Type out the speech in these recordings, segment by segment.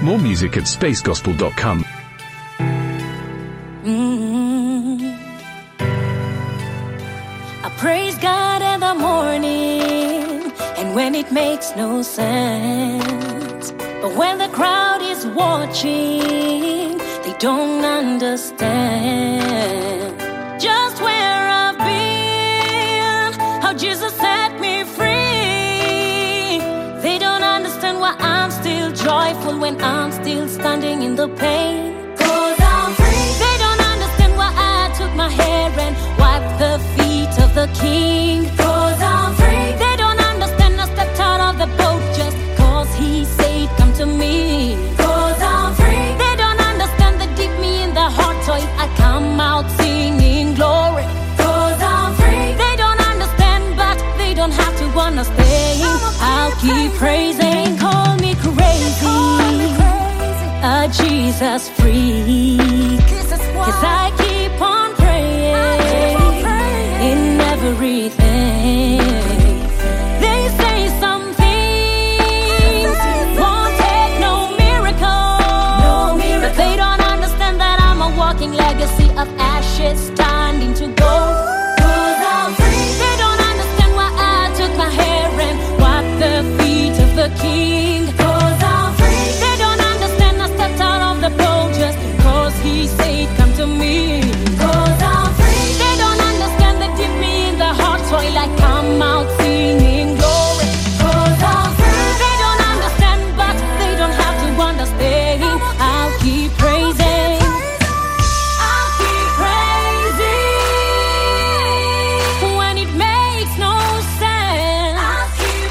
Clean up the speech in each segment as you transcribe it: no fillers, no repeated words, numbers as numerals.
More music at spacegospel.com. I praise God in the morning, and when it makes no sense. But when the crowd is watching, they don't understand just where I've been, how Jesus set me free. They don't understand why I'm still joyful when I'm still standing in the pain. 'Cause I'm free. They don't understand why I took my hair and wiped the feet of the King. 'Cause I'm free. They don't understand I stepped out of the boat just 'cause He said come to me. 'Cause I'm free. They don't understand they dip me in the hot oil, I come out singing glory. 'Cause I'm free. They don't understand but they don't have to understand. I'll keep praising. Call me crazy, a Jesus freak, 'cause I keep on praying in everything. They say some things won't take no miracle, but they don't understand that I'm a walking legacy of ashes turning to gold. 'Cause I'm free. They don't understand why I took my hair and wiped the feet of the King. 'Cause I'm free. They don't understand I stepped out of the boat just because He said come to me. 'Cause I'm free. They don't understand they dip me in the hot oil, I come out singing glory. 'Cause I'm free. They don't understand but they don't have to understand. I'll keep praising. I'll keep praising when it makes no sense. I'll keep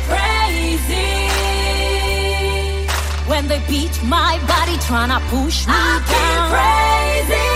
praising when they beat my body trying to push me down. I'll keep praising.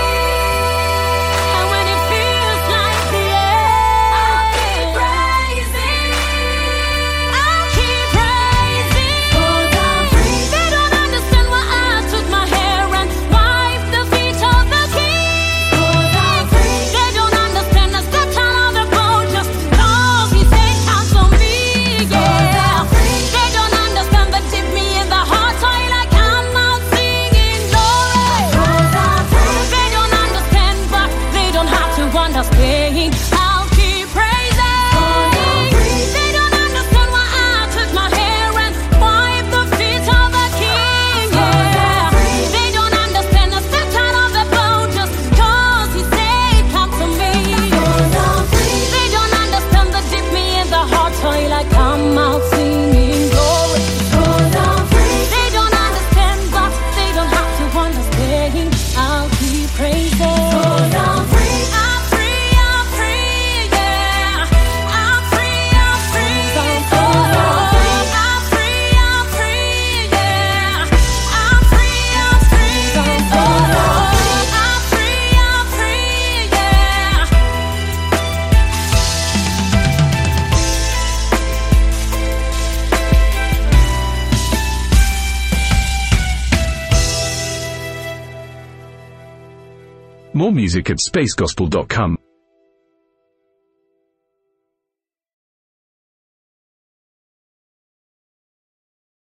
And when it feels like the end, I'll keep praising. I'll keep praising. 'Cause I'm free. They don't understand why I took my hair and wiped the feet of the King. 'Cause I'm free. They don't understand I stepped out of the boat just 'cause He said come to me. Yeah. They don't understand that dip me in the hot oil, I come out singing glory. 'Cause I'm free. They don't understand but they don't have to understand. I'll keep praising. 'Cause I'm free. They don't understand why I took my hair and wiped the feet of the King. Yeah. They don't understand I stepped out of the boat just 'cause He said come to me. 'Cause I'm free. They don't understand that dip me in the hot oil, I come out singing glory. 'Cause I'm free. They don't understand but they don't have to understand. I'll keep praising. 'Cause I'm free. I'm free, I'm free, yeah. I'm free, I'm free. I'm free, I'm free, yeah. I'm free, I'm free. I'm free, I'm free, yeah. More music at spacegospel.com.